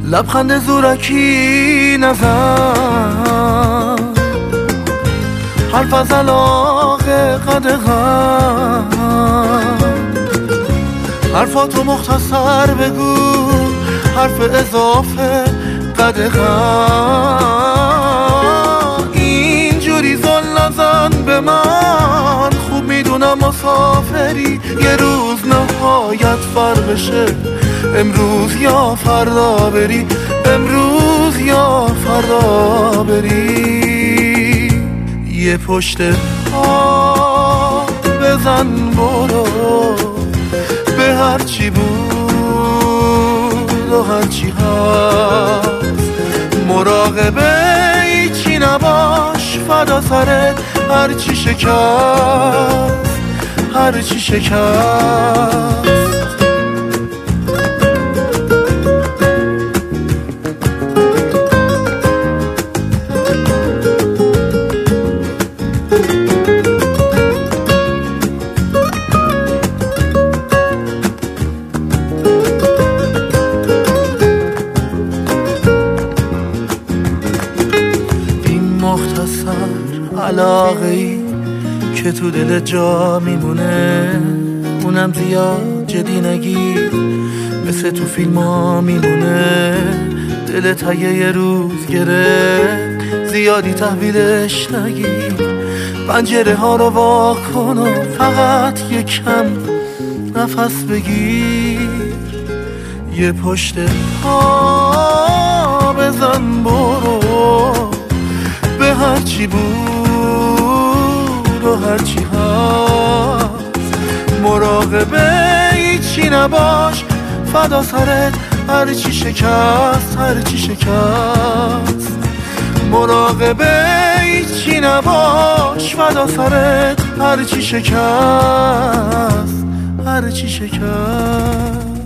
لبخند زورکی نزن، حرف از علاقه قدغن، حرفاتو مختصر بگو، حرف اضافه قدغن. اینجوری زل نزن به من، خوب میدونم مسافری، یه روز نهایت فرقشه، امروز یا فردا بری، امروز یا فردا بری. یه پشت پا بزن برو، به هرچی بود و هرچی هست، مراقبه ایچی نباش، فدا سرت هرچی شکست، هرچی شکست. علاقه‌ای که تو دل جا میمونه، اونم زیاد جدی نگیر، مثل تو فیلم ها میمونه. دلت یه روز گرفت، زیادی تحویلش نگیر، پنجره ها رو وا کن و فقط یکم نفس بگیر. یه پشت پا بزن برو، به هرچی بود و هرچی هست، مراقبه ایچی نباش، فدا سرت هرچی شکست، هرچی شکست. مراقبه ایچی نباش، فدا سرت هرچی شکست، هرچی شکست.